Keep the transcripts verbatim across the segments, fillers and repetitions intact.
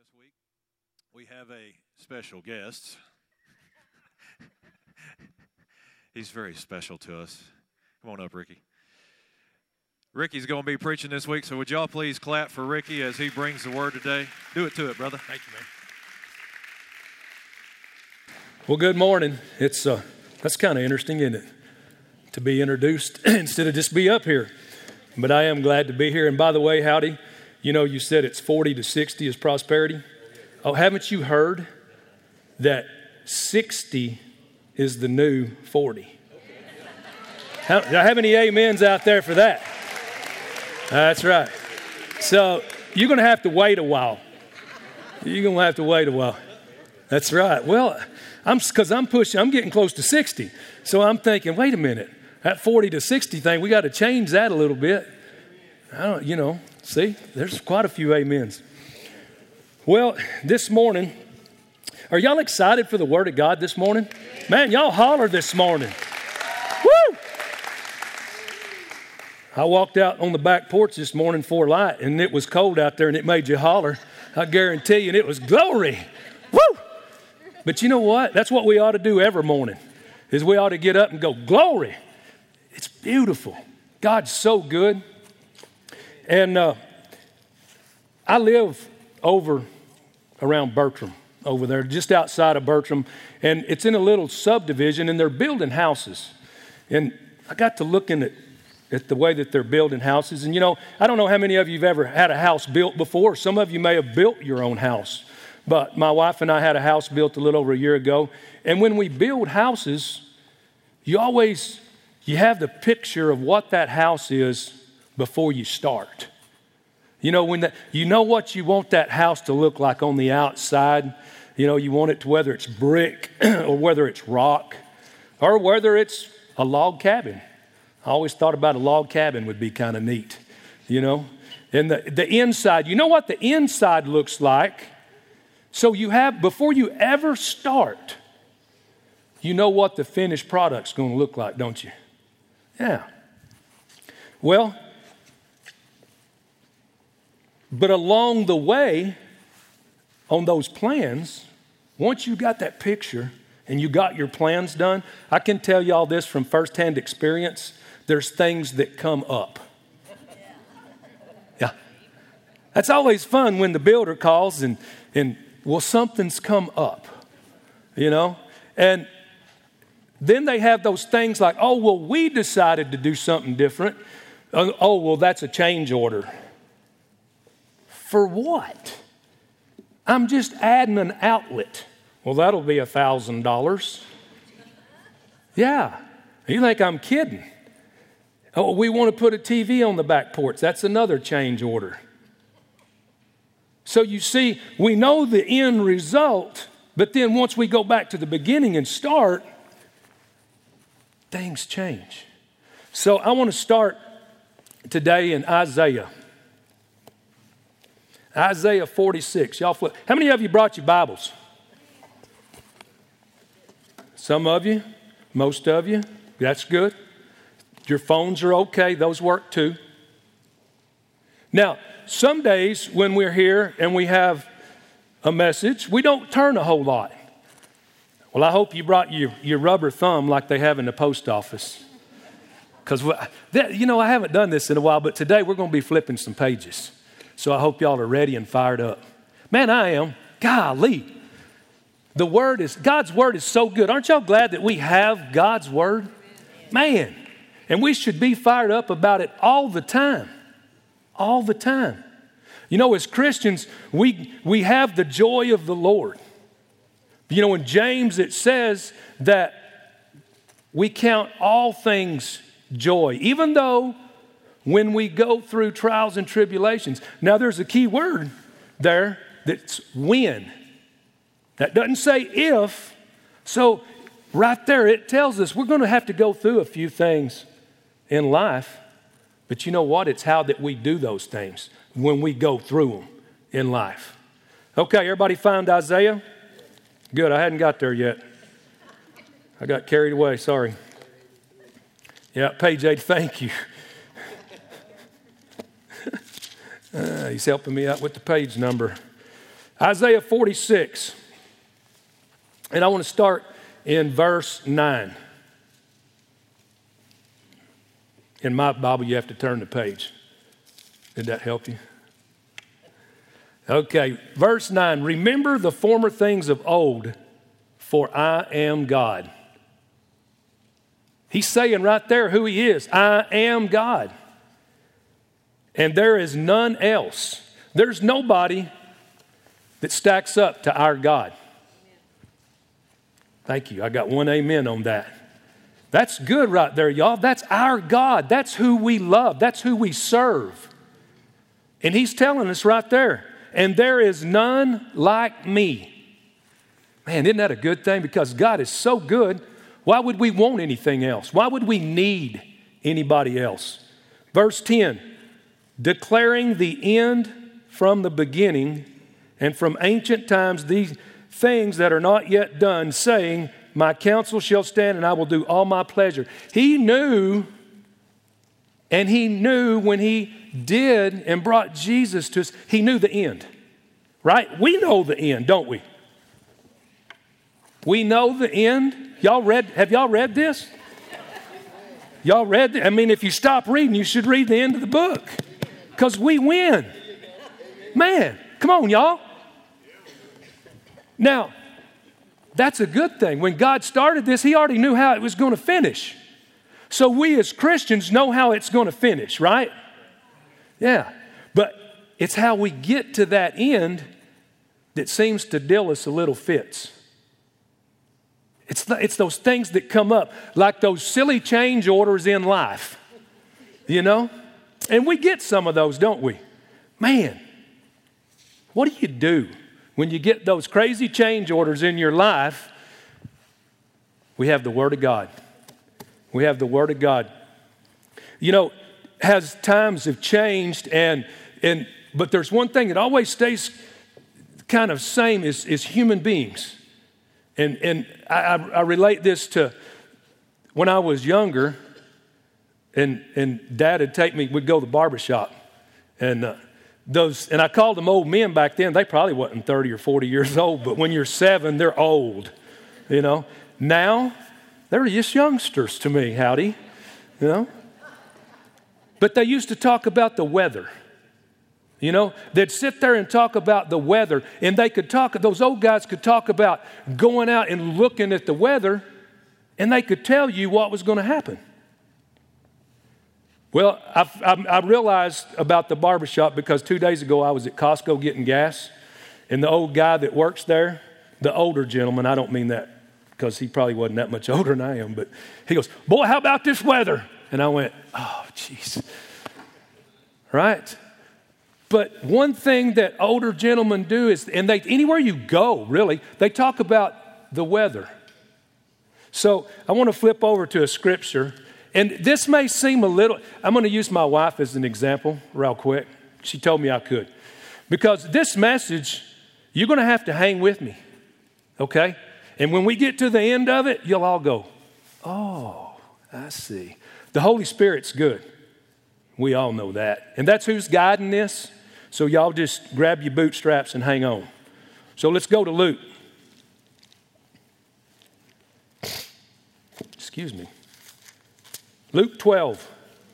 this week, we have a special guest. He's very special to us. Come on up, Ricky. Ricky's going to be preaching this week, so would y'all please clap for Ricky as he brings the word today? Do it to it, brother. Thank you, man. Well, good morning. It's uh, that's kind of interesting, isn't it? To be introduced instead of just be up here. But I am glad to be here. And by the way, howdy, you know, you said it's forty to sixty is prosperity. Oh, haven't you heard that sixty is the new forty? How, do I have any amens out there for that? That's right. So you're going to have to wait a while. You're going to have to wait a while. That's right. Well, I'm because I'm pushing, I'm getting close to sixty. So I'm thinking, wait a minute, that forty to sixty thing, we got to change that a little bit. I don't, you know, see, there's quite a few amens. Well, this morning, are y'all excited for the Word of God this morning? Man, y'all holler this morning. Woo! I walked out on the back porch this morning for light, and it was cold out there, and it made you holler. I guarantee you, and it was glory. Woo! But you know what? That's what we ought to do every morning, is we ought to get up and go, glory. It's beautiful. God's so good. And uh, I live over around Bertram, over there, just outside of Bertram. And it's in a little subdivision, and they're building houses. And I got to looking at, at the way that they're building houses. And, you know, I don't know how many of you have ever had a house built before. Some of you may have built your own house. But my wife and I had a house built a little over a year ago. And when we build houses, you always, you have the picture of what that house is before you start. You know, when the, you know what you want that house to look like on the outside. You know, you want it to, whether it's brick or whether it's rock or whether it's a log cabin. I always thought about a log cabin would be kind of neat, you know. And the, the inside, you know what the inside looks like. So you have, before you ever start, you know what the finished product's going to look like, don't you? Yeah. Well, but along the way, on those plans, once you got that picture and you got your plans done, I can tell you all this from firsthand experience, there's things that come up. Yeah. That's always fun when the builder calls and, and well, something's come up, you know? And then they have those things like, oh, well, we decided to do something different. Oh, well, that's a change order. For what? I'm just adding an outlet. Well, that'll be a thousand dollars. Yeah. You think I'm kidding? Oh, we want to put a T V on the back porch. That's another change order. So you see, we know the end result, but then once we go back to the beginning and start, things change. So I want to start today in Isaiah. Isaiah forty-six. Y'all flip. How many of you brought your Bibles? Some of you, most of you. That's good. Your phones are okay. Those work too. Now, some days when we're here and we have a message, we don't turn a whole lot. Well, I hope you brought your, your rubber thumb like they have in the post office. Because, you know, I haven't done this in a while, but today we're going to be flipping some pages. So I hope y'all are ready and fired up. Man, I am. Golly. The Word is, God's Word is so good. Aren't y'all glad that we have God's Word? Man. And we should be fired up about it all the time. All the time. You know, as Christians, we, we have the joy of the Lord. You know, in James it says that we count all things joy, even though when we go through trials and tribulations. Now, there's a key word there that's when. That doesn't say if. So right there it tells us we're going to have to go through a few things in life. But you know what? It's how that we do those things when we go through them in life. Okay, everybody found Isaiah? Good, I hadn't got there yet. I got carried away, sorry. Yeah, page eight, thank you. Uh, he's helping me out with the page number. Isaiah forty-six. And I want to start in verse nine. In my Bible, you have to turn the page. Did that help you? Okay, verse nine. Remember the former things of old, for I am God. He's saying right there who he is. I am God. And there is none else. There's nobody that stacks up to our God. Thank you. I got one amen on that. That's good right there, y'all. That's our God. That's who we love. That's who we serve. And he's telling us right there, and there is none like me. Man, isn't that a good thing? Because God is so good. Why would we want anything else? Why would we need anybody else? Verse ten, declaring the end from the beginning and from ancient times these things that are not yet done, saying, my counsel shall stand and I will do all my pleasure. He knew, and he knew when he did and brought Jesus to us, he knew the end, right? We know the end, don't we? We know the end. Y'all read, have y'all read this? Y'all read, I mean, if you stop reading, you should read the end of the book because we win. Man, come on, y'all. Now, that's a good thing. When God started this, he already knew how it was going to finish. So we as Christians know how it's going to finish, right? Yeah. But it's how we get to that end that seems to deal us a little fits. It's, the, it's those things that come up, like those silly change orders in life, you know? And we get some of those, don't we? Man, what do you do when you get those crazy change orders in your life? We have the Word of God. We have the Word of God. You know, as times have changed, and and but there's one thing that always stays kind of same is, is human beings. And and I, I relate this to when I was younger, and and Dad would take me, we'd go to the barbershop, and uh, those, and I called them old men back then. They probably wasn't thirty or forty years old, but when you're seven, they're old, you know. Now, they're just youngsters to me, howdy, you know. But they used to talk about the weather. You know, they'd sit there and talk about the weather, and they could talk, those old guys could talk about going out and looking at the weather, and they could tell you what was going to happen. Well, I, I, I realized about the barbershop because two days ago I was at Costco getting gas, and the old guy that works there, the older gentleman, I don't mean that because he probably wasn't that much older than I am, but he goes, boy, how about this weather? And I went, oh, jeez. Right? But one thing that older gentlemen do is, and they anywhere you go, really, they talk about the weather. So I want to flip over to a scripture. And this may seem a little, I'm going to use my wife as an example real quick. She told me I could. Because this message, you're going to have to hang with me, okay? And when we get to the end of it, you'll all go, oh, I see. The Holy Spirit's good. We all know that. And that's who's guiding this. So y'all just grab your bootstraps and hang on. So let's go to Luke. Excuse me. Luke twelve.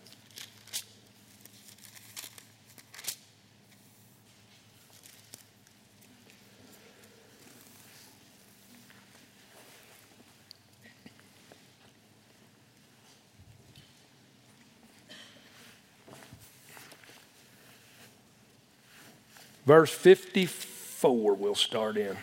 Verse fifty-four we'll start in.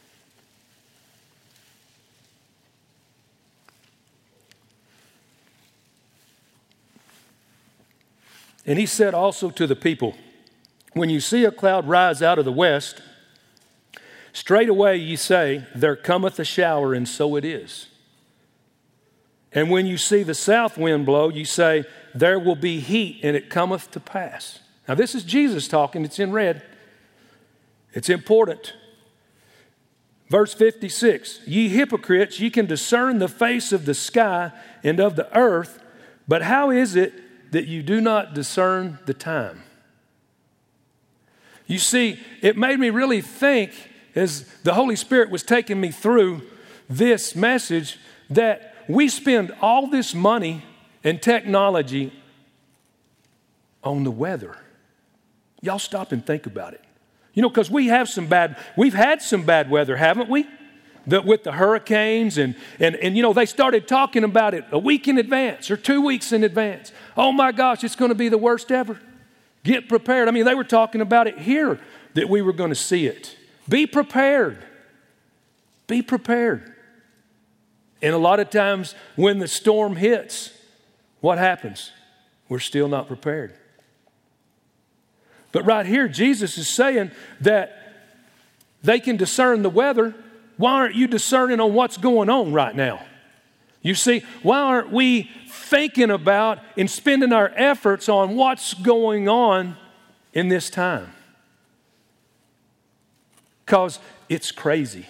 And he said also to the people, when you see a cloud rise out of the west, straightway ye say, there cometh a shower, and so it is. And when you see the south wind blow, you say, there will be heat, and it cometh to pass. Now this is Jesus talking, it's in red. It's important. Verse fifty-six, ye hypocrites, ye can discern the face of the sky and of the earth, but how is it that you do not discern the time? You see, it made me really think as the Holy Spirit was taking me through this message that we spend all this money and technology on the weather. Y'all stop and think about it. You know, because we have some bad, we've had some bad weather, haven't we? The, with the hurricanes and, and, and, you know, they started talking about it a week in advance or two weeks in advance. Oh my gosh, it's going to be the worst ever. Get prepared. I mean, they were talking about it here that we were going to see it. Be prepared. Be prepared. And a lot of times when the storm hits, what happens? We're still not prepared. But right here, Jesus is saying that they can discern the weather. Why aren't you discerning on what's going on right now? You see, why aren't we thinking about and spending our efforts on what's going on in this time? Because it's crazy.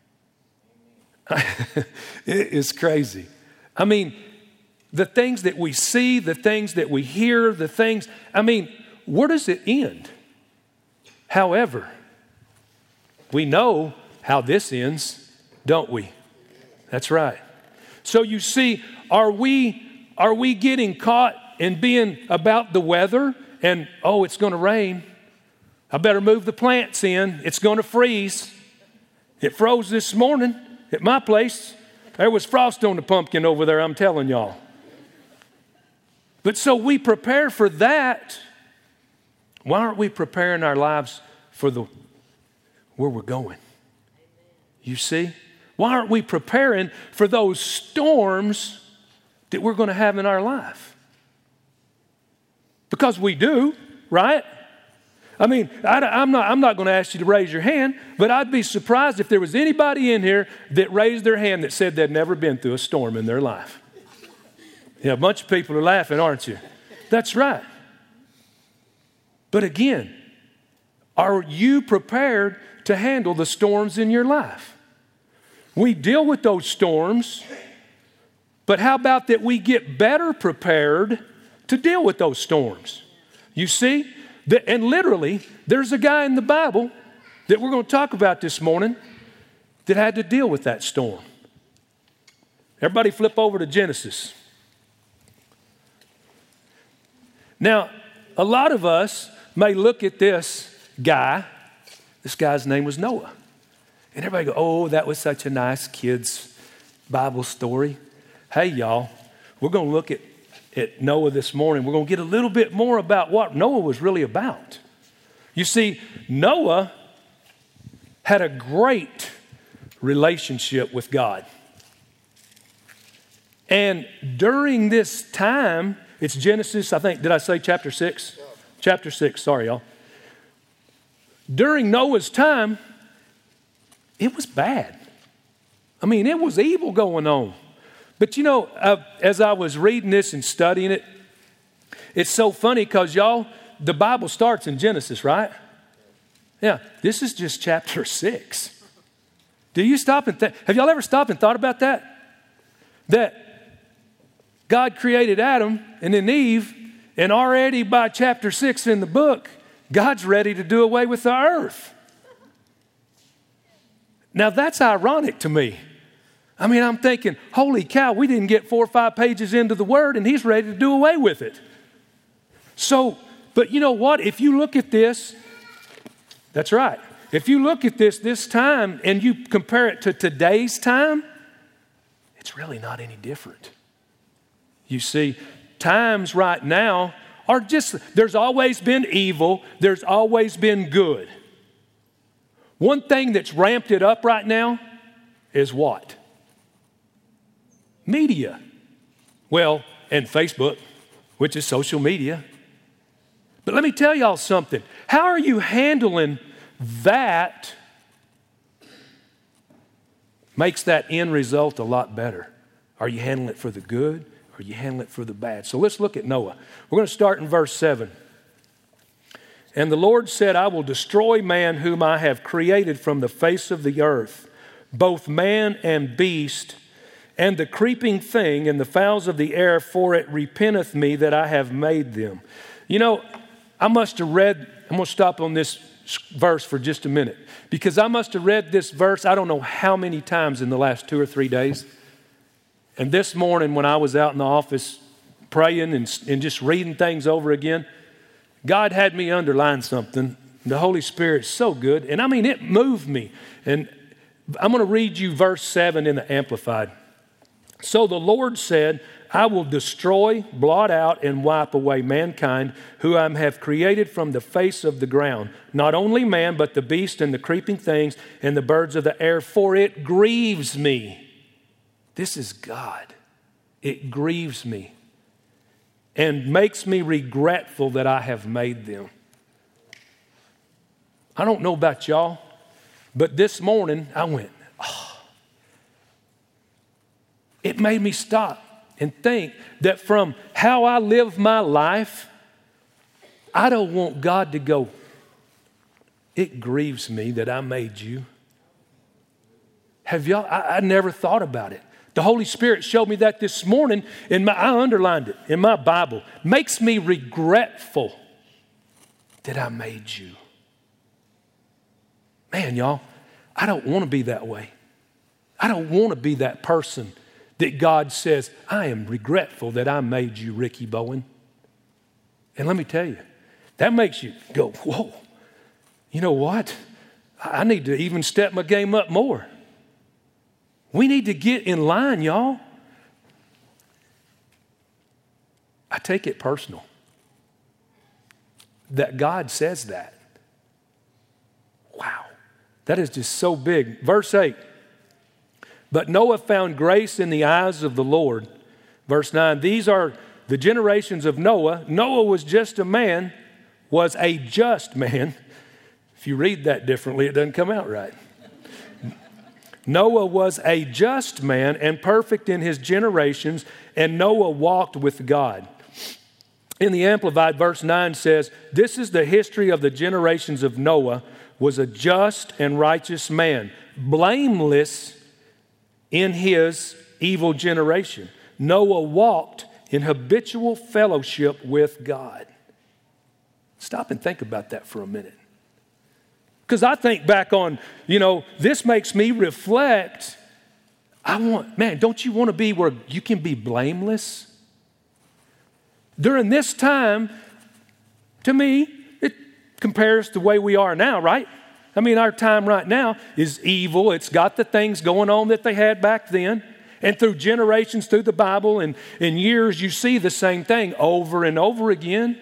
It is crazy. I mean, the things that we see, the things that we hear, the things, I mean, where does it end? However, we know how this ends, don't we? That's right. So you see, are we are we getting caught in being about the weather and, oh, it's going to rain. I better move the plants in. It's going to freeze. It froze this morning at my place. There was frost on the pumpkin over there, I'm telling y'all. But so we prepare for that. Why aren't we preparing our lives for the where we're going? You see? Why aren't we preparing for those storms that we're going to have in our life? Because we do, right? I mean, I, I'm not, I'm not going to ask you to raise your hand, but I'd be surprised if there was anybody in here that raised their hand that said they'd never been through a storm in their life. Yeah, a bunch of people are laughing, aren't you? That's right. But again, are you prepared to handle the storms in your life? We deal with those storms, but how about that we get better prepared to deal with those storms? You see, the, and literally, there's a guy in the Bible that we're going to talk about this morning that had to deal with that storm. Everybody flip over to Genesis. Now, a lot of us may look at this guy. This guy's name was Noah. And everybody go, oh, that was such a nice kid's Bible story. Hey, y'all, we're going to look at, at Noah this morning. We're going to get a little bit more about what Noah was really about. You see, Noah had a great relationship with God. And during this time, it's Genesis, I think, did I say chapter six? Yeah. Chapter six, sorry, y'all. During Noah's time, it was bad. I mean, it was evil going on. But you know, uh, as I was reading this and studying it, it's so funny because y'all, the Bible starts in Genesis, right? Yeah, this is just chapter six. Do you stop and think? Have y'all ever stopped and thought about that? That God created Adam and then Eve, and already by chapter six in the book, God's ready to do away with the earth. Now that's ironic to me. I mean, I'm thinking, holy cow, we didn't get four or five pages into the word and he's ready to do away with it. So, but you know what? If you look at this, that's right. If you look at this, this time, and you compare it to today's time, it's really not any different. You see, times right now are just, there's always been evil, there's always been good. One thing that's ramped it up right now is what? Media. Well, and Facebook, which is social media. But let me tell y'all something. How are you handling that makes that end result a lot better? Are you handling it for the good or are you handling it for the bad? So let's look at Noah. We're going to start in verse seven. And the Lord said, I will destroy man whom I have created from the face of the earth, both man and beast, and the creeping thing and the fowls of the air, for it repenteth me that I have made them. You know, I must have read, I'm going to stop on this verse for just a minute, because I must have read this verse I don't know how many times in the last two or three days. And this morning when I was out in the office praying and, and just reading things over again, God had me underline something. The Holy Spirit's so good. And I mean, it moved me. And I'm going to read you verse seven in the Amplified. So the Lord said, I will destroy, blot out, and wipe away mankind, who I have created from the face of the ground. Not only man, but the beast and the creeping things and the birds of the air, for it grieves me. This is God. It grieves me and makes me regretful that I have made them. I don't know about y'all, but this morning I went, oh. It made me stop and think that from how I live my life, I don't want God to go, it grieves me that I made you. Have y'all, I, I never thought about it. The Holy Spirit showed me that this morning, and I underlined it in my Bible. Makes me regretful that I made you. Man, y'all, I don't want to be that way. I don't want to be that person that God says, I am regretful that I made you, Ricky Bowen. And let me tell you, that makes you go, whoa, you know what? I need to even step my game up more. We need to get in line, y'all. I take it personal that God says that. Wow, that is just so big. Verse eight, but Noah found grace in the eyes of the Lord. Verse nine, these are the generations of Noah. Noah was just a man, was a just man. If you read that differently, it doesn't come out right. Noah was a just man and perfect in his generations, and Noah walked with God. In the Amplified, verse nine says, this is the history of the generations of Noah, was a just and righteous man, blameless in his evil generation. Noah walked in habitual fellowship with God. Stop and think about that for a minute. Because I think back on, you know, this makes me reflect. I want, man, don't you want to be where you can be blameless? During this time, to me, it compares to the way we are now, right? I mean, our time right now is evil. It's got the things going on that they had back then. And through generations, through the Bible, and in years, you see the same thing over and over again.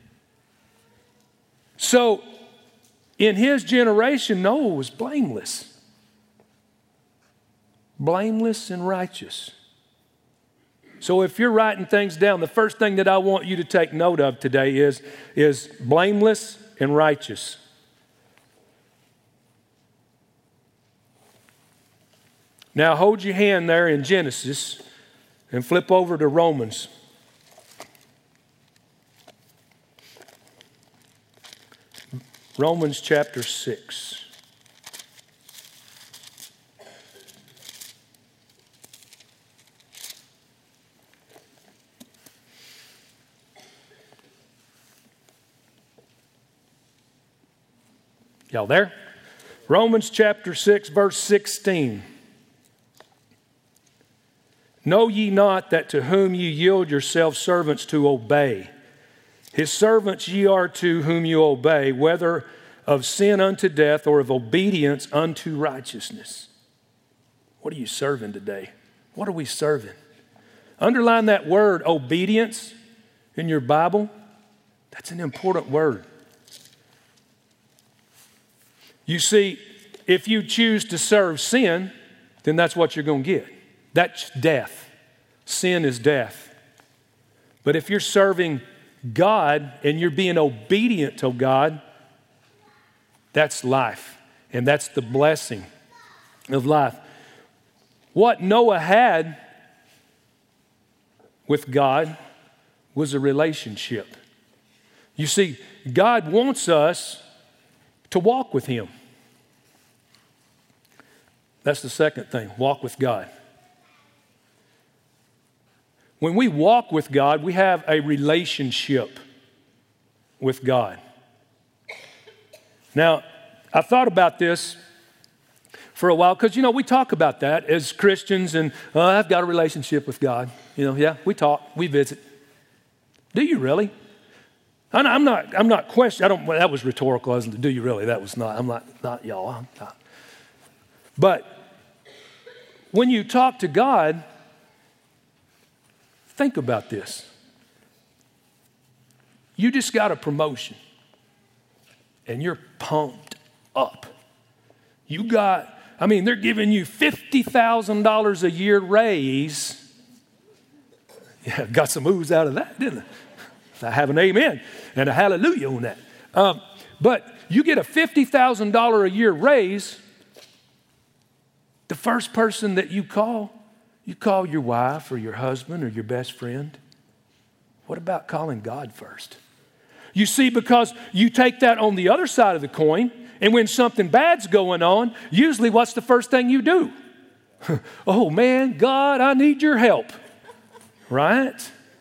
So, in his generation, Noah was blameless. Blameless and righteous. So if you're writing things down, the first thing that I want you to take note of today is, is blameless and righteous. Now hold your hand there in Genesis and flip over to Romans. Romans chapter six. Y'all there? Romans chapter six, verse sixteen. Know ye not that to whom ye yield yourselves servants to obey, his servants ye are to whom you obey, whether of sin unto death or of obedience unto righteousness. What are you serving today? What are we serving? Underline that word, obedience, in your Bible. That's an important word. You see, if you choose to serve sin, then that's what you're going to get. That's death. Sin is death. But if you're serving God and you're being obedient to God, that's life. And that's the blessing of life. What Noah had with God was a relationship. You see, God wants us to walk with Him. That's the second thing, walk with God. When we walk with God, we have a relationship with God. Now, I thought about this for a while because, you know, we talk about that as Christians and uh, I've got a relationship with God. You know, yeah, we talk, we visit. Do you really? I'm not, I'm not questioning, I don't, well, that was rhetorical, wasn't it? Do you really? That was not, I'm not, not y'all. I'm not. But when you talk to God, think about this. You just got a promotion and you're pumped up. You got, I mean, they're giving you fifty thousand dollars a year raise. Yeah, got some oohs out of that, didn't I? I have an amen and a hallelujah on that. Um, but you get a fifty thousand dollars a year raise, the first person that you call, you call your wife or your husband or your best friend. What about calling God first? You see, because you take that on the other side of the coin, and when something bad's going on, usually what's the first thing you do? Oh man, God, I need your help. Right?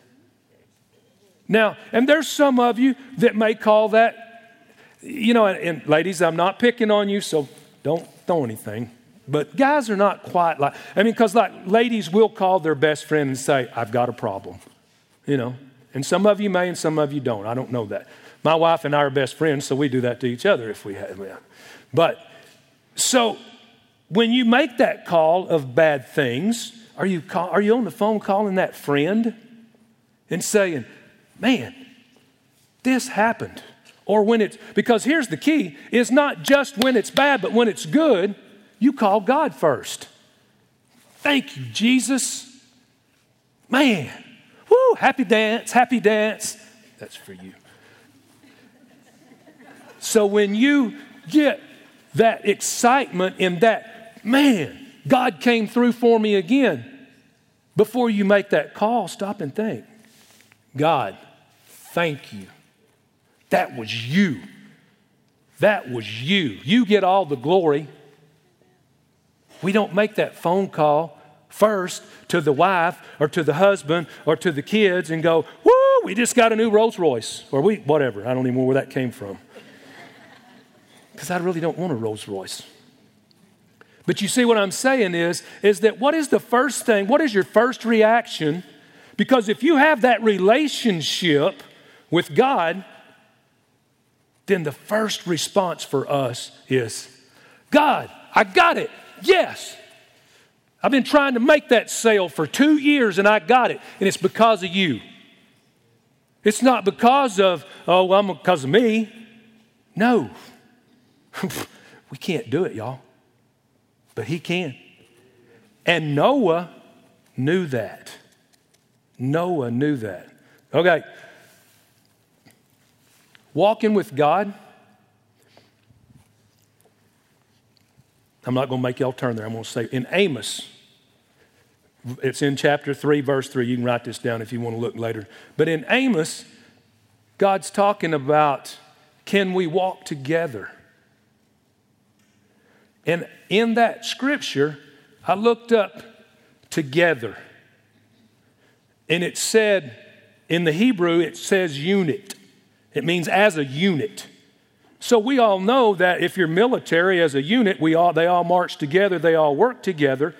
Now, and there's some of you that may call that, you know, and, and ladies, I'm not picking on you, so don't throw anything. But guys are not quite like, I mean, because like ladies will call their best friend and say, I've got a problem, you know. And some of you may and some of you don't. I don't know that. My wife and I are best friends, so we do that to each other if we have. But so when you make that call of bad things, are you call, are you on the phone calling that friend and saying, man, this happened? Or when it's, because here's the key, it's not just when it's bad, but when it's good, you call God first. Thank you, Jesus. Man, woo, happy dance, happy dance. That's for you. So when you get that excitement in that, man, God came through for me again, before you make that call, stop and think. God, thank you. That was you. That was you. You get all the glory. We don't make that phone call first to the wife or to the husband or to the kids and go, woo, we just got a new Rolls Royce. Or we, whatever. I don't even know where that came from. Because I really don't want a Rolls Royce. But you see what I'm saying is, is that what is the first thing? What is your first reaction? Because if you have that relationship with God, then the first response for us is, God, I got it. Yes. I've been trying to make that sale for two years and I got it. And it's because of you. It's not because of, oh, well, I'm because of me. No. We can't do it, y'all. But he can. And Noah knew that. Noah knew that. Okay. Walking with God. I'm not going to make y'all turn there. I'm going to say in Amos. It's in chapter three, verse three. You can write this down if you want to look later. But in Amos, God's talking about, can we walk together? And in that scripture, I looked up together. And it said, in the Hebrew, it says unit. It means as a unit. So we all know that if you're military as a unit, we all they all march together, they all work together.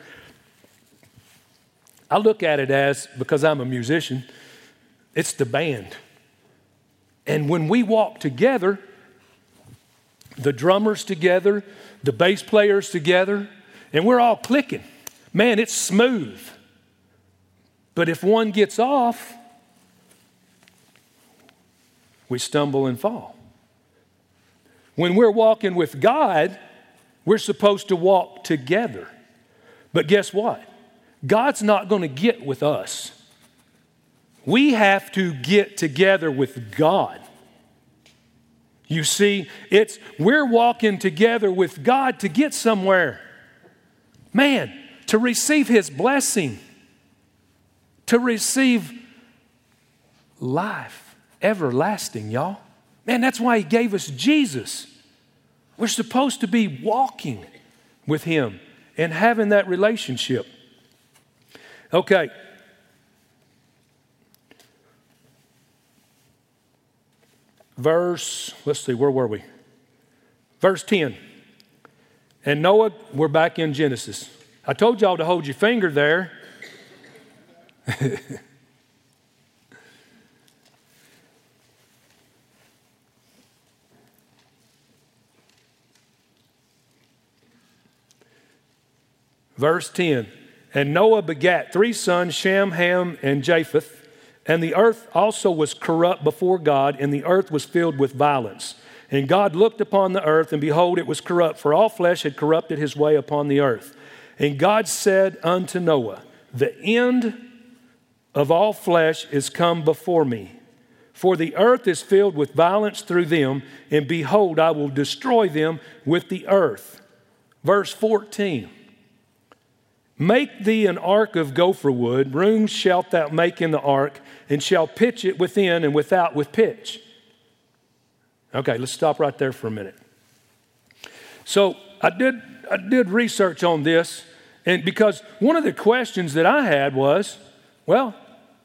I look at it as, because I'm a musician, it's the band. And when we walk together, the drummers together, the bass players together, and we're all clicking. Man, it's smooth. But if one gets off, we stumble and fall. When we're walking with God, we're supposed to walk together. But guess what? God's not going to get with us. We have to get together with God. You see, it's we're walking together with God to get somewhere. Man, to receive His blessing, to receive life, everlasting, y'all. Man, that's why He gave us Jesus. We're supposed to be walking with Him and having that relationship. Okay. Verse, let's see, where were we? Verse ten. And Noah, we're back in Genesis. I told y'all to hold your finger there. Verse ten. And Noah begat three sons, Shem, Ham, and Japheth. And the earth also was corrupt before God, and the earth was filled with violence. And God looked upon the earth, and behold, it was corrupt, for all flesh had corrupted his way upon the earth. And God said unto Noah, the end of all flesh is come before me. For the earth is filled with violence through them, and behold, I will destroy them with the earth. Verse fourteen. Make thee an ark of gopher wood, rooms shalt thou make in the ark, and shall pitch it within and without with pitch. Okay, let's stop right there for a minute. So I did I did research on this, and because one of the questions that I had was, well,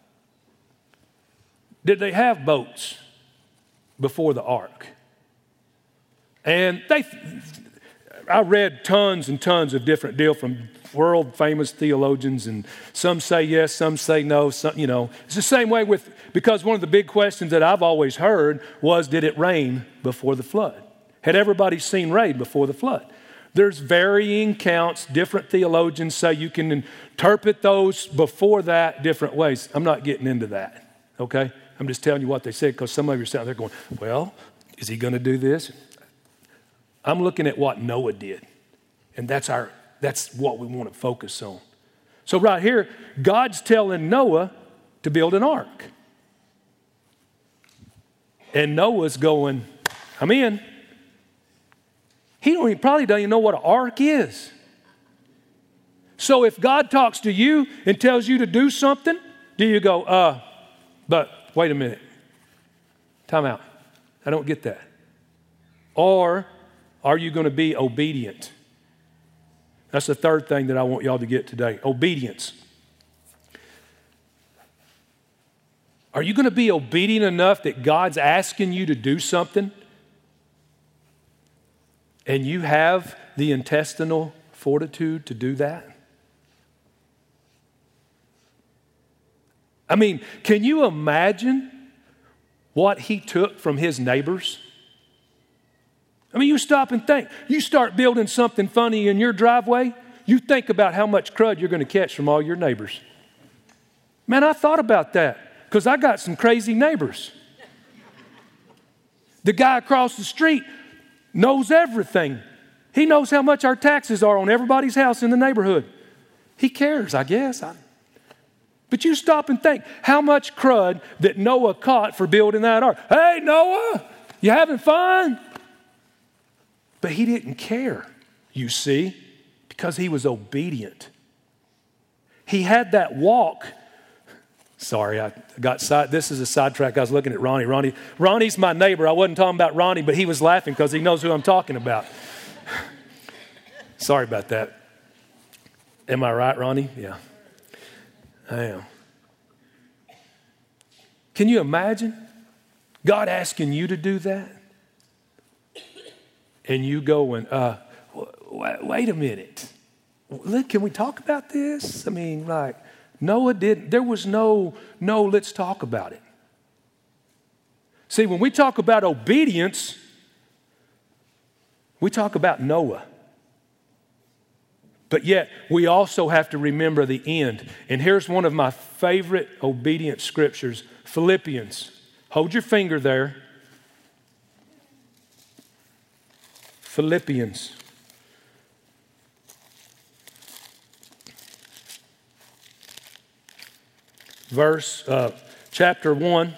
did they have boats before the ark? And they, I read tons and tons of different deal from world famous theologians, and some say yes, some say no. Some, you know, it's the same way with, because one of the big questions that I've always heard was, did it rain before the flood? Had everybody seen rain before the flood? There's varying counts. Different theologians say you can interpret those before that different ways. I'm not getting into that, okay? I'm just telling you what they said, because some of you are sitting there going, well, is he going to do this? I'm looking at what Noah did, and that's our That's what we want to focus on. So right here, God's telling Noah to build an ark. And Noah's going, I'm in. He don't even, probably doesn't even know what an ark is. So if God talks to you and tells you to do something, do you go, uh, but wait a minute. Time out. I don't get that. Or are you going to be obedient? That's the third thing that I want y'all to get today. Obedience. Are you going to be obedient enough that God's asking you to do something and you have the intestinal fortitude to do that? I mean, can you imagine what he took from his neighbors? I mean, you stop and think. You start building something funny in your driveway, you think about how much crud you're going to catch from all your neighbors. Man, I thought about that because I got some crazy neighbors. The guy across the street knows everything. He knows how much our taxes are on everybody's house in the neighborhood. He cares, I guess. I, but you stop and think how much crud that Noah caught for building that ark. Hey, Noah, you having fun? But he didn't care, you see, because he was obedient. He had that walk. Sorry, I got side. This is a sidetrack. I was looking at Ronnie. Ronnie, Ronnie's my neighbor. I wasn't talking about Ronnie, but he was laughing because he knows who I'm talking about. Sorry about that. Am I right, Ronnie? Yeah, I am. Can you imagine God asking you to do that? And you going, uh, w- wait a minute. Look, can we talk about this? I mean, like, Noah didn't, there was no, no, let's talk about it. See, when we talk about obedience, we talk about Noah. But yet, we also have to remember the end. And here's one of my favorite obedient scriptures, Philippians. Hold your finger there. Philippians. Verse, uh, chapter one.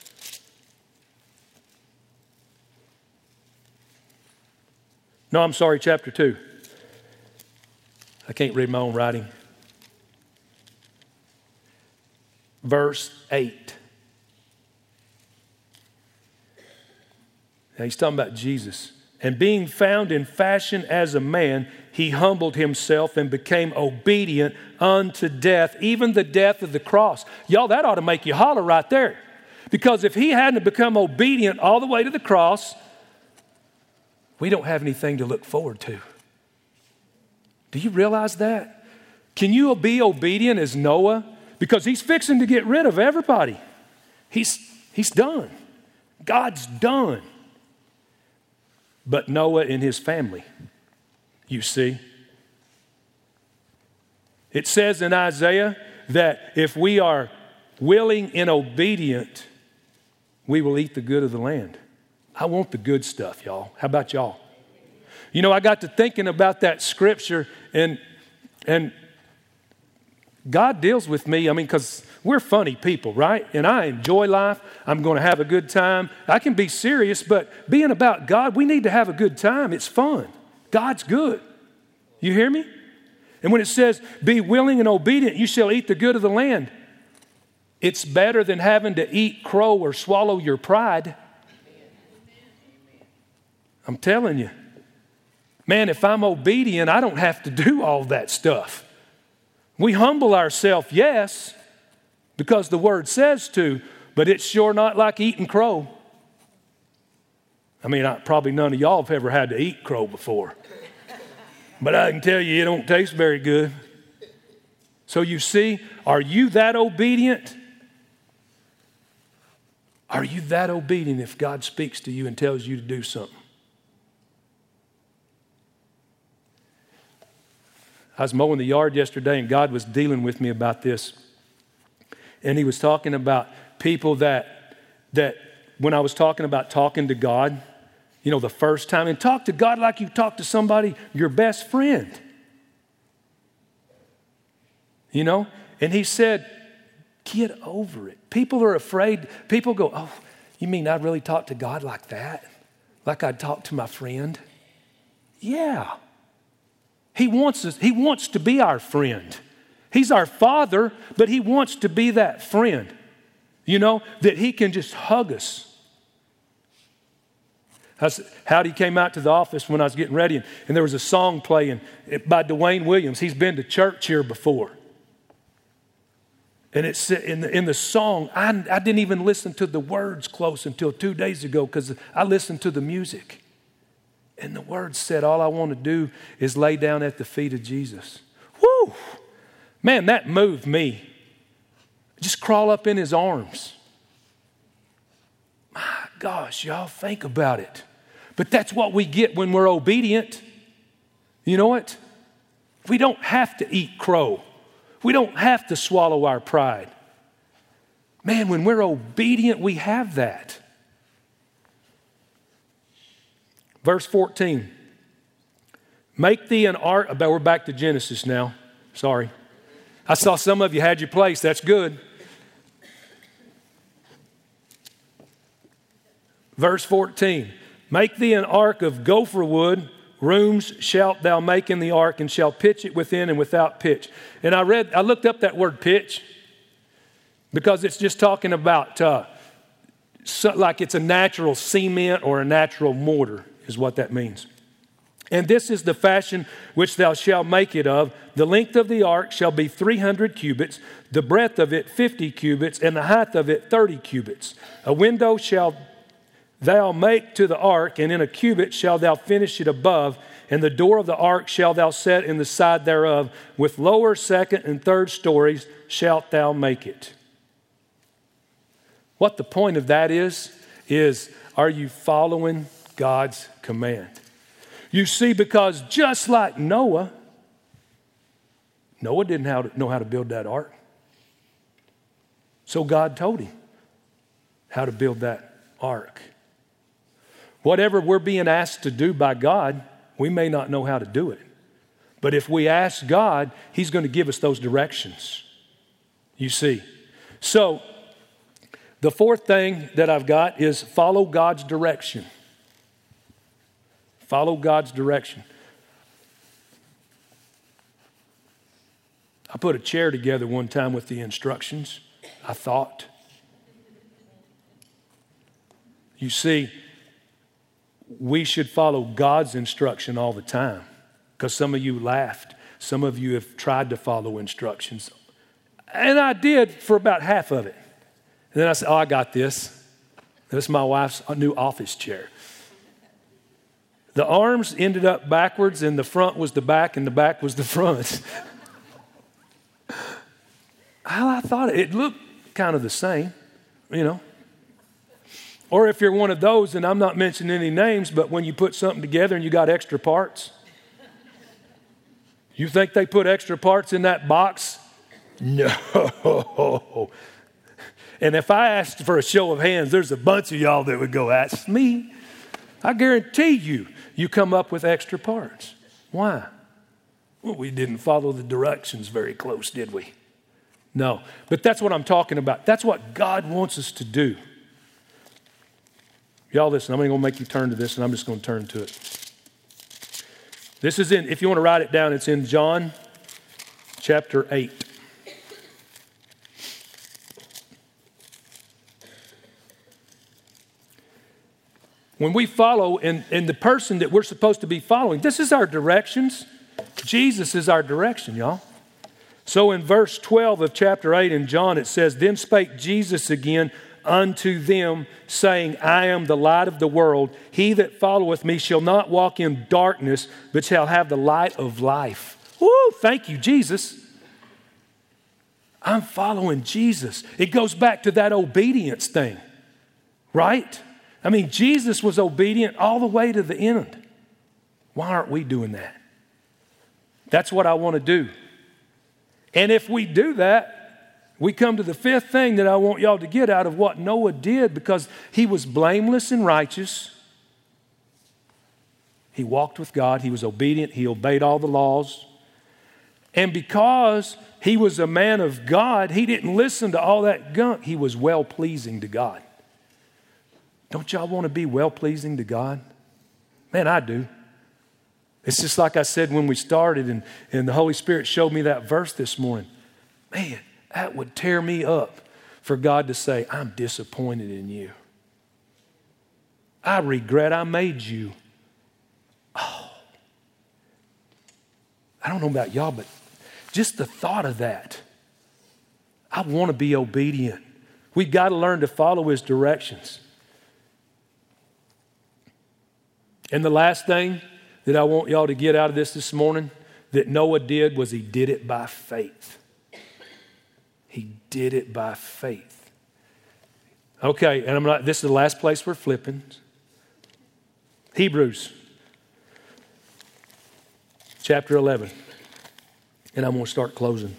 No, I'm sorry, chapter two. I can't read my own writing. Verse eight. Now he's talking about Jesus. And being found in fashion as a man, he humbled himself and became obedient unto death, even the death of the cross. Y'all, that ought to make you holler right there. Because if he hadn't become obedient all the way to the cross, we don't have anything to look forward to. Do you realize that? Can you be obedient as Noah? Because he's fixing to get rid of everybody. He's, he's done. God's done. But Noah and his family, you see. It says in Isaiah that if we are willing and obedient, we will eat the good of the land. I want the good stuff, y'all. How about y'all? You know, I got to thinking about that scripture, and and God deals with me. I mean, because we're funny people, right? And I enjoy life. I'm going to have a good time. I can be serious, but being about God, we need to have a good time. It's fun. God's good. You hear me? And when it says, be willing and obedient, you shall eat the good of the land, it's better than having to eat crow or swallow your pride. I'm telling you. Man, if I'm obedient, I don't have to do all that stuff. We humble ourselves, yes, because the word says to, but it's sure not like eating crow. I mean, I, probably none of y'all have ever had to eat crow before. But I can tell you, it don't taste very good. So you see, are you that obedient? Are you that obedient if God speaks to you and tells you to do something? I was mowing the yard yesterday, and God was dealing with me about this. And he was talking about people that, that when I was talking about talking to God, you know, the first time, and talk to God like you talk to somebody, your best friend. You know? And he said, get over it. People are afraid. People go, oh, you mean I really talk to God like that? Like I'd talk to my friend? Yeah. He wants us, he wants to be our friend. He's our Father, but he wants to be that friend. You know, that he can just hug us. Howdy came out to the office when I was getting ready, and, and there was a song playing by Dwayne Williams. He's been to church here before. And it's in the, in the song, I, I didn't even listen to the words close until two days ago because I listened to the music. And the words said, all I want to do is lay down at the feet of Jesus. Woo! Man, that moved me. Just crawl up in his arms. My gosh, y'all, think about it. But that's what we get when we're obedient. You know what? We don't have to eat crow. We don't have to swallow our pride. Man, when we're obedient, we have that. Verse fourteen. Make thee an ark. We're back to Genesis now. Sorry. I saw some of you had your place. That's good. Verse fourteen. Make thee an ark of gopher wood. Rooms shalt thou make in the ark, and shall pitch it within and without pitch. And I read, I looked up that word pitch because it's just talking about uh, so, like it's a natural cement or a natural mortar is what that means. And this is the fashion which thou shalt make it of. The length of the ark shall be three hundred cubits, the breadth of it fifty cubits, and the height of it thirty cubits. A window shall thou make to the ark, and in a cubit shalt thou finish it above, and the door of the ark shalt thou set in the side thereof. With lower, second, and third stories shalt thou make it. What the point of that is, is are you following God's command? You see, because just like Noah, Noah didn't know how to build that ark. So God told him how to build that ark. Whatever we're being asked to do by God, we may not know how to do it. But if we ask God, He's going to give us those directions. You see. So, the fourth thing that I've got is follow God's direction. Follow God's direction. I put a chair together one time with the instructions, I thought. You see, we should follow God's instruction all the time, because some of you laughed. Some of you have tried to follow instructions. And I did for about half of it. And then I said, oh, I got this. This is my wife's new office chair. The arms ended up backwards, and the front was the back, and the back was the front. I thought it looked kind of the same, you know. Or if you're one of those, and I'm not mentioning any names, but when you put something together and you got extra parts, you think they put extra parts in that box? No. And if I asked for a show of hands, there's a bunch of y'all that would go, that's me. I guarantee you, you come up with extra parts. Why? Well, we didn't follow the directions very close, did we? No. But that's what I'm talking about. That's what God wants us to do. Y'all listen, I'm going to make you turn to this, and I'm just going to turn to it. This is in, if you want to write it down, it's in John chapter eight. When we follow, and, and the person that we're supposed to be following, this is our directions. Jesus is our direction, y'all. So in verse twelve of chapter eight in John, it says, Then spake Jesus again unto them, saying, I am the light of the world. He that followeth me shall not walk in darkness, but shall have the light of life. Woo, thank you, Jesus. I'm following Jesus. It goes back to that obedience thing, right? I mean, Jesus was obedient all the way to the end. Why aren't we doing that? That's what I want to do. And if we do that, we come to the fifth thing that I want y'all to get out of what Noah did, because he was blameless and righteous. He walked with God. He was obedient. He obeyed all the laws. And because he was a man of God, he didn't listen to all that gunk. He was well-pleasing to God. Don't y'all want to be well-pleasing to God? Man, I do. It's just like I said when we started, and, and the Holy Spirit showed me that verse this morning. Man, that would tear me up for God to say, I'm disappointed in you. I regret I made you. Oh. I don't know about y'all, but just the thought of that. I want to be obedient. We've got to learn to follow his directions. And the last thing that I want y'all to get out of this this morning that Noah did was he did it by faith. He did it by faith. Okay, and I'm not, this is the last place we're flipping. Hebrews chapter eleven. And I'm going to start closing.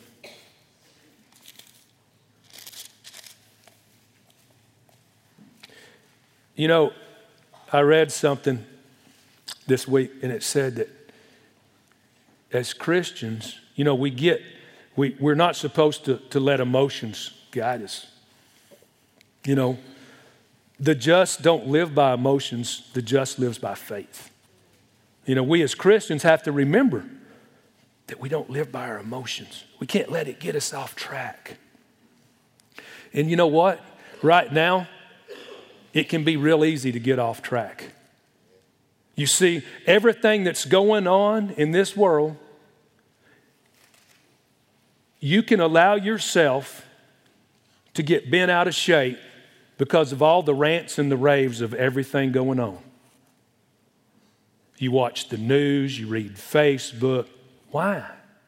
You know, I read something this week, and it said that as Christians, you know, we get, we, we're not supposed to, to let emotions guide us. You know, the just don't live by emotions, the just lives by faith. You know, we as Christians have to remember that we don't live by our emotions. We can't let it get us off track. And you know what? Right now, it can be real easy to get off track. You see, everything that's going on in this world, you can allow yourself to get bent out of shape because of all the rants and the raves of everything going on. You watch the news, you read Facebook. Why?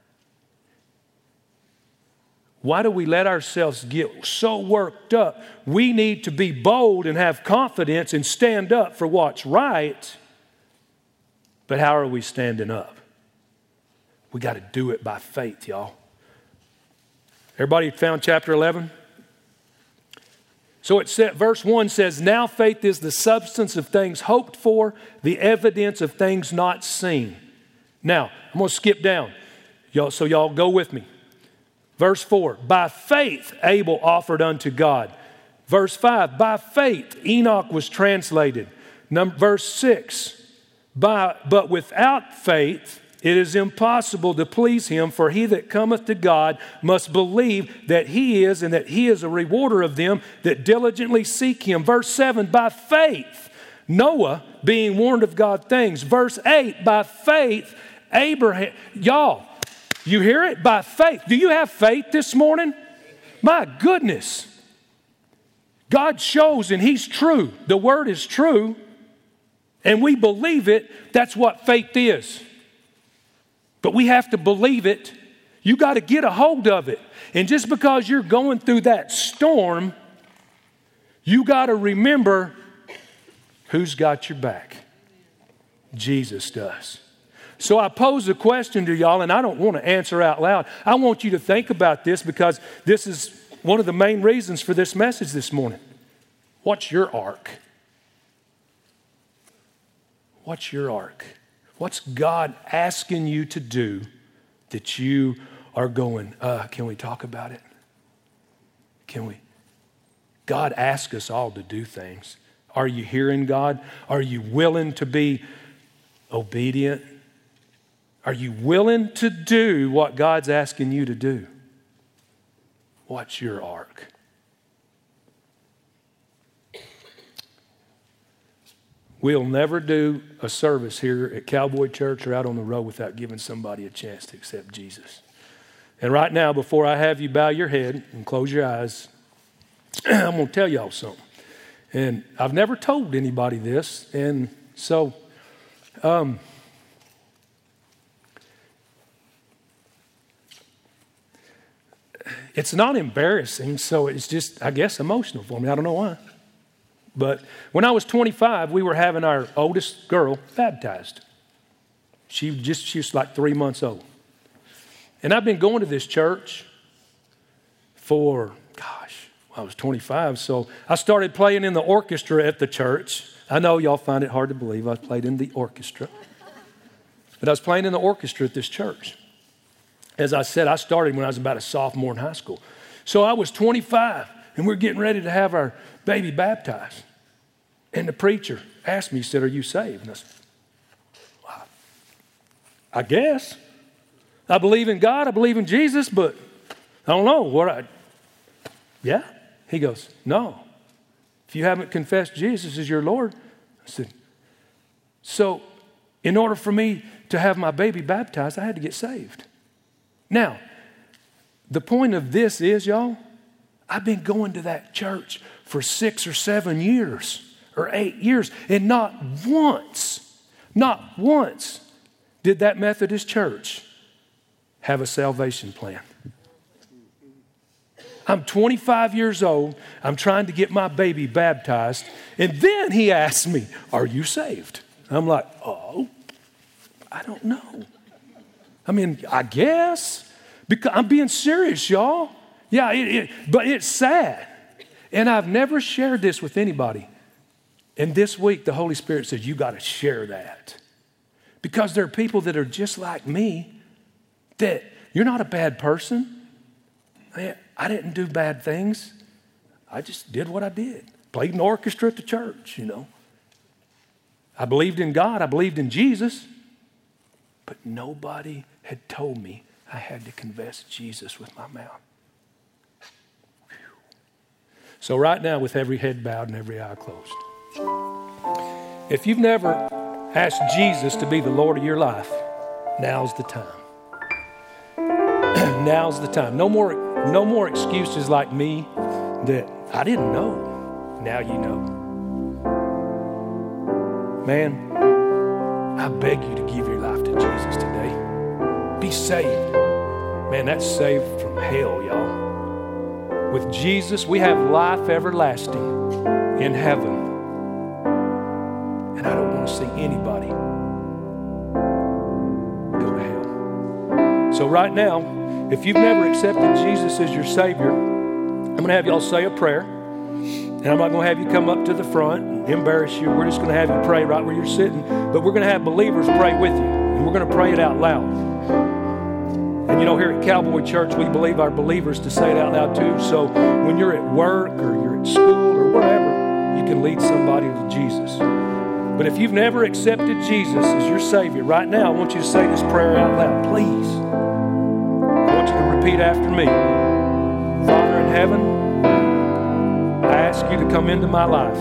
Why do we let ourselves get so worked up? We need to be bold and have confidence and stand up for what's right. But how are we standing up? We got to do it by faith, y'all. Everybody found chapter eleven? So it said, verse one says, Now faith is the substance of things hoped for, the evidence of things not seen. Now, I'm going to skip down. Y'all, so y'all go with me. Verse four, by faith Abel offered unto God. Verse five, by faith Enoch was translated. Number, verse six, by, but without faith it is impossible to please him, for he that cometh to God must believe that he is, and that he is a rewarder of them that diligently seek him. Verse seven, by faith Noah, being warned of God things. Verse eight, by faith Abraham. Y'all, you hear it? By faith. Do you have faith this morning? My goodness. God shows, and he's true. The word is true. and we believe it, that's what faith is. But we have to believe it. You got to get a hold of it. And just because you're going through that storm, you got to remember who's got your back. Jesus does. So I pose a question to y'all, and I don't want to answer out loud. I want you to think about this because this is one of the main reasons for this message this morning. What's your ark? What's your ark? What's God asking you to do that you are going, uh, can we talk about it? Can we? God asks us all to do things. Are you hearing God? Are you willing to be obedient? Are you willing to do what God's asking you to do? What's your ark? We'll never do a service here at Cowboy Church or out on the road without giving somebody a chance to accept Jesus. And right now, before I have you bow your head and close your eyes, I'm going to tell y'all something. And I've never told anybody this, and so um, it's not embarrassing, so it's just, I guess, emotional for me. I don't know why. But when I was twenty-five, we were having our oldest girl baptized. She just she was like three months old. And I've been going to this church for, gosh, I was twenty-five. So I started playing in the orchestra at the church. I know y'all find it hard to believe I played in the orchestra. But I was playing in the orchestra at this church. As I said, I started when I was about a sophomore in high school. So I was twenty-five, and we're getting ready to have our baby baptized. And the preacher asked me, he said, are you saved? And I said, well, I guess. I believe in God, I believe in Jesus, but I don't know what I, yeah? He goes, no. If you haven't confessed Jesus as your Lord, I said, so in order for me to have my baby baptized, I had to get saved. Now, the point of this is, y'all, I've been going to that church for six or seven years or eight years, and not once, not once did that Methodist church have a salvation plan. I'm twenty-five years old. I'm trying to get my baby baptized. And then he asked me, are you saved? I'm like, oh, I don't know. I mean, I guess. Because I'm being serious, y'all. Yeah, it, it, but it's sad. And I've never shared this with anybody. And this week, the Holy Spirit says, you got to share that. Because there are people that are just like me, that you're not a bad person. I, I didn't do bad things. I just did what I did. Played an orchestra at the church, you know. I believed in God. I believed in Jesus. But nobody had told me I had to confess Jesus with my mouth. Whew. So right now, with every head bowed and every eye closed, if you've never asked Jesus to be the Lord of your life, now's the time. Now's the time. No more, no more excuses like me that I didn't know. Now you know. Man, I beg you to give your life to Jesus today. Be saved. Man, that's saved from hell, y'all. With Jesus, we have life everlasting in heaven. And I don't want to see anybody go to hell. So right now, if you've never accepted Jesus as your Savior, I'm going to have y'all say a prayer. And I'm not going to have you come up to the front and embarrass you. We're just going to have you pray right where you're sitting. But we're going to have believers pray with you. And we're going to pray it out loud. And you know, here at Cowboy Church, we believe our believers to say it out loud too. So when you're at work or you're at school or wherever, you can lead somebody to Jesus. But if you've never accepted Jesus as your Savior, right now I want you to say this prayer out loud. Please. I want you to repeat after me. Father in heaven, I ask you to come into my life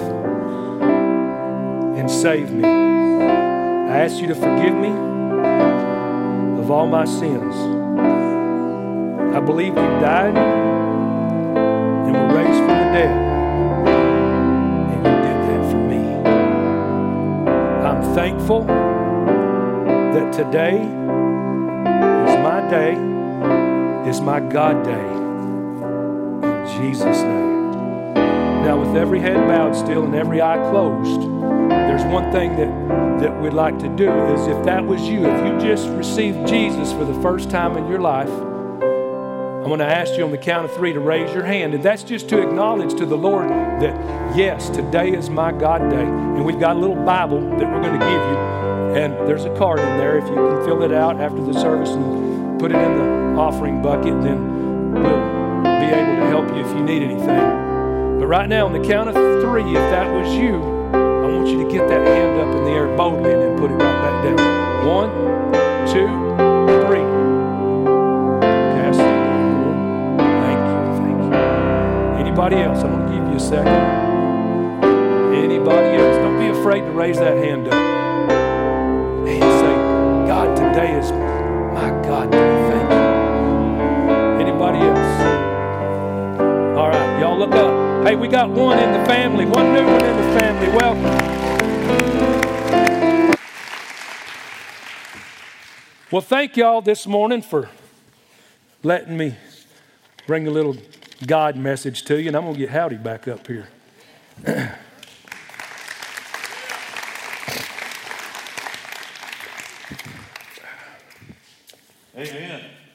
and save me. I ask you to forgive me of all my sins. I believe you died and were raised from the dead. And you did that for me. I'm thankful that today is my day, is my God day. In Jesus' name. Now, with every head bowed still and every eye closed, there's one thing that, that we'd like to do is if that was you, if you just received Jesus for the first time in your life, I'm going to ask you on the count of three to raise your hand. And that's just to acknowledge to the Lord that, yes, today is my God day. And we've got a little Bible that we're going to give you. And there's a card in there. If you can fill it out after the service and put it in the offering bucket, then we'll be able to help you if you need anything. But right now, on the count of three, if that was you, I want you to get that hand up in the air boldly and then put it right back down. One, two, three. Cast it. Thank you, thank you. Anybody else? I'm going to give you a second. Anybody else? Don't be afraid to raise that hand up. And say, God, today is my God day. Thank you. Anybody else? All right, y'all look up. Hey, we got one in the family, one new one in the family. Welcome. Well, thank y'all this morning for letting me bring a little God message to you, and I'm going to get Howdy back up here. Amen.